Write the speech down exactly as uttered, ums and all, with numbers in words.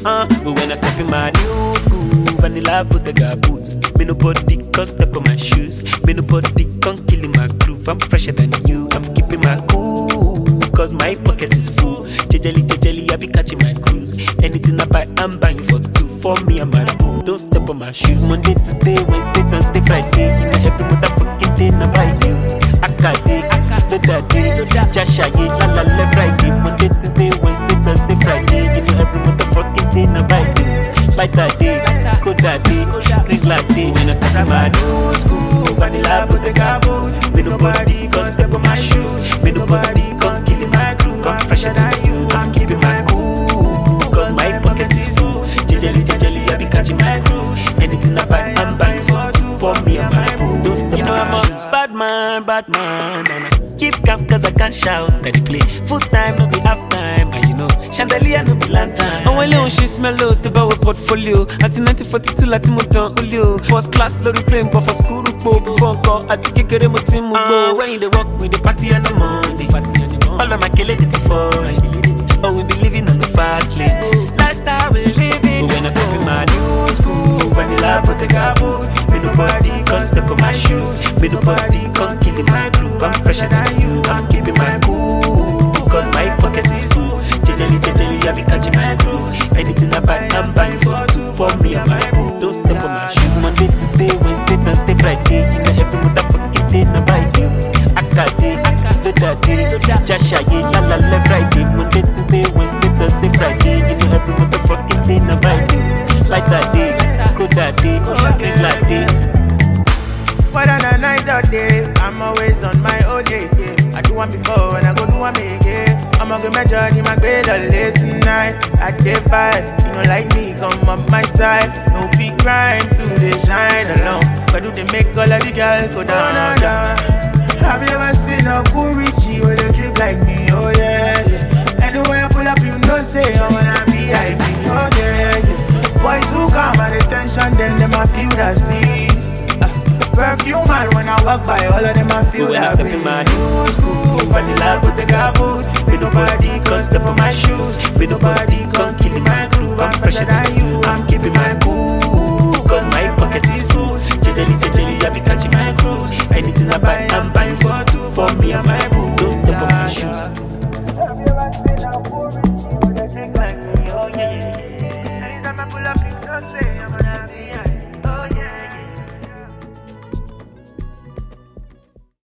Uh, but when I step in my new school, vanilla Bottega boots. Me nobody can step on my shoes. Me nobody can kill in my groove. I'm fresher than you. I'm keeping my cool, cause my pocket is full. Jejely, jejely, I be catching my cruise. Anything I buy, I'm buying for two. For me and my boo, don't step on my shoes. Monday to day, Wednesday, Thursday, Friday. You know every motherfucking day, I buy you. Akade, no daddy, Jasha, ye, la la la, Friday. Monday to day, Wednesday, Thursday, Friday. You know every motherfucking day, I buy you. Like that day, go that day, please like day. When I step in my new school, vanilla Bottega boots. Me nobody can step on my shoes. Me nobody can kill in my groove. I'm fresher than you, I'm keeping my cool, cause my pocket is full. Jejely, jejely, I be catching my cruise. Anything I buy, I'm buying for two. For me and my boo, don't step. You know I'm a bad man, bad man, and I keep calm cause I can't shout that they play. Full time, no be half time, and you know chandelier no be lantern. On les on suis mellow, step out with portfolio. At nineteen forty-two, la team autant Julio. First class, lorry plane, but for school po. Before encore, at kekere mo team mo go. When they walk with the party on the Monday, all of my killer did before. Oh, we be living on the fast lane. Lifestyle we living. But when I step in my new school, vanilla Bottega boots. Me nobody can step on my shoes. Me nobody can kill in my groove. I'm fresher than you. I'm keeping my cool, cause my pocket is full. Jejely, jejely, I be catching my cruise. Anything I buy, I'm buying for two. For me and my boo, don't step on my shoes. Monday to day, Wednesday, Thursday, Friday. You know every motherfucking day, I buy you. Akade, no daddy, Jasha, ye, la la la, Friday. Monday to day, Wednesday, Thursday, Friday. You know every motherfucking day, I buy you. Like that day, go that day, please like day. Whether the night or day, I'm always on my own day. I do one before and I go do one again. I'ma go my journey, my grade all day tonight. I day five, you know like me, come up my side. No big grind to they shine alone. But do they make all of the girls go down, down, down. Have you ever seen a cool Richie with a drip like me? Oh yeah, yeah. Anywhere I pull up, you know say I wanna be V I P. Oh yeah, yeah. Boy too calm and attention, then them I feel that steez. Perfume man when I walk by, all of them I feel when that I step in my new school, vanilla Bottega boots. Me nobody can step on my shoes. Me nobody can kill in my